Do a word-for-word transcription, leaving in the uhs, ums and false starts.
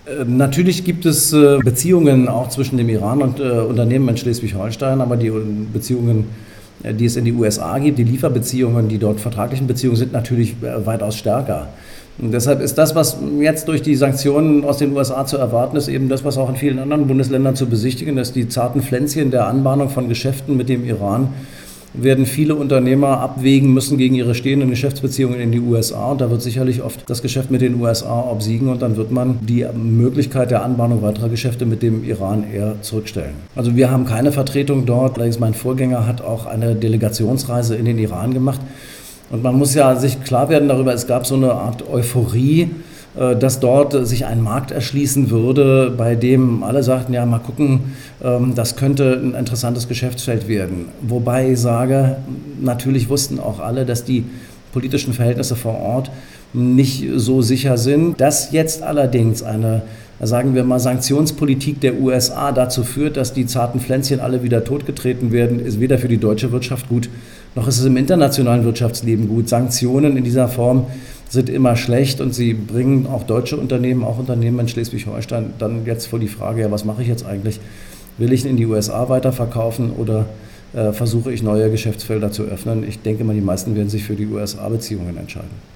Ähm, Natürlich gibt es äh, Beziehungen auch zwischen dem Iran und äh, Unternehmen in Schleswig-Holstein, aber die äh, Beziehungen, äh, die es in die U S A gibt, die Lieferbeziehungen, die dort vertraglichen Beziehungen sind, natürlich äh, weitaus stärker. Und deshalb ist das, was jetzt durch die Sanktionen aus den U S A zu erwarten ist, eben das, was auch in vielen anderen Bundesländern zu besichtigen ist, die zarten Pflänzchen der Anbahnung von Geschäften mit dem Iran werden viele Unternehmer abwägen müssen gegen ihre stehenden Geschäftsbeziehungen in die U S A. Und da wird sicherlich oft das Geschäft mit den U S A obsiegen und dann wird man die Möglichkeit der Anbahnung weiterer Geschäfte mit dem Iran eher zurückstellen. Also wir haben keine Vertretung dort. Allerdings mein Vorgänger hat auch eine Delegationsreise in den Iran gemacht. Und man muss ja sich klar werden darüber, es gab so eine Art Euphorie, dass dort sich ein Markt erschließen würde, bei dem alle sagten, ja, mal gucken, das könnte ein interessantes Geschäftsfeld werden. Wobei ich sage, natürlich wussten auch alle, dass die politischen Verhältnisse vor Ort nicht so sicher sind. Dass jetzt allerdings eine, sagen wir mal, Sanktionspolitik der U S A dazu führt, dass die zarten Pflänzchen alle wieder totgetreten werden, ist weder für die deutsche Wirtschaft gut, noch ist es im internationalen Wirtschaftsleben gut. Sanktionen in dieser Form sind immer schlecht und sie bringen auch deutsche Unternehmen, auch Unternehmen in Schleswig-Holstein dann jetzt vor die Frage, ja, was mache ich jetzt eigentlich? Will ich in die U S A weiterverkaufen oder äh, versuche ich neue Geschäftsfelder zu öffnen? Ich denke mal, die meisten werden sich für die U S A-Beziehungen entscheiden.